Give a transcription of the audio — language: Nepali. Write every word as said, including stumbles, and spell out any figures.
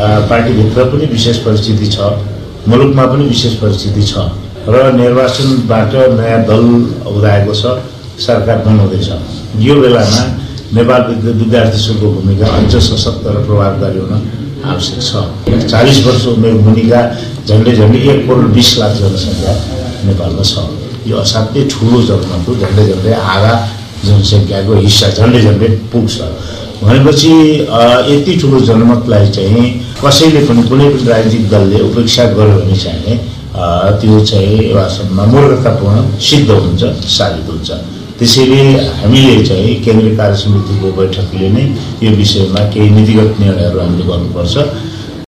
पार्टीभित्र पनि विशेष परिस्थिति छ, मुलुकमा पनि विशेष परिस्थिति छ र निर्वाचनबाट नयाँ दल उदाएको छ, सरकार बनाउँदैछ। यो बेलामा नेपाल विद्यार्थी सङ्घको भूमिका अझ सशक्त र प्रभावकारी हुन आवश्यक छ। चालीस वर्ष उमेर मुनिका झन्डै झन्डै एक करोड बीस लाख जनसङ्ख्या नेपालमा छ। यो असाध्यै ठुलो जनमत हो, झन्डै झन्डै आधा जनसङ्ख्याको हिस्सा झन्डै झन्डै पुग्छ भनेपछि यति ठुलो जनमतलाई चाहिँ कसैले पनि कुनै पनि राजनीतिक दलले उपेक्षा गर्यो भने चाहिँ त्यो चाहिँ वास्तवमा मूर्खतापूर्ण सिद्ध हुन्छ, साबित हुन्छ। त्यसैले हामीले चाहिँ केन्द्रीय कार्य समितिको बैठकले नै यो विषयमा केही नीतिगत निर्णयहरू हामीले गर्नुपर्छ।